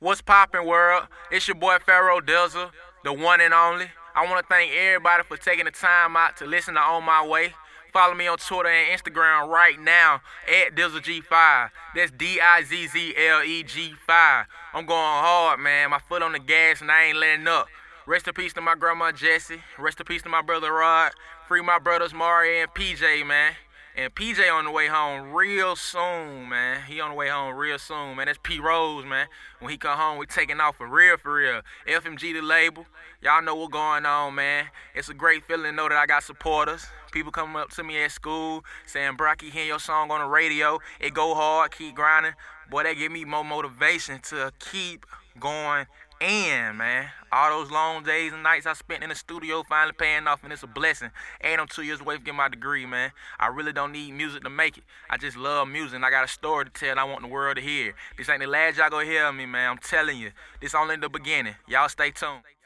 What's poppin', world? It's your boy Pharaoh Dizzle, the one and only. I want to thank everybody for taking the time out to listen to On My Way. Follow me on Twitter and Instagram right now at DizzleG5. That's DIZZLEG5. I'm going hard, man. My foot on the gas and I ain't letting up. Rest in peace to my grandma Jessie. Rest in peace to my brother Rod. Free my brothers Mario and PJ, man. And PJ on the way home real soon, man. He on the way home real soon, man. That's P Rose, man. When he come home, we taking off for real, for real. FMG the label. Y'all know what's going on, man. It's a great feeling to know that I got supporters. People coming up to me at school saying, bro, I keep hearing your song on the radio. It go hard, keep grinding. Boy, that give me more motivation to keep going in, man. All those long days and nights I spent in the studio finally paying off, and it's a blessing. And I'm 2 years away from getting my degree, man. I really don't need music to make it. I just love music, and I got a story to tell and I want the world to hear. This ain't the last y'all gonna hear of me, man. I'm telling you. This only the beginning. Y'all stay tuned.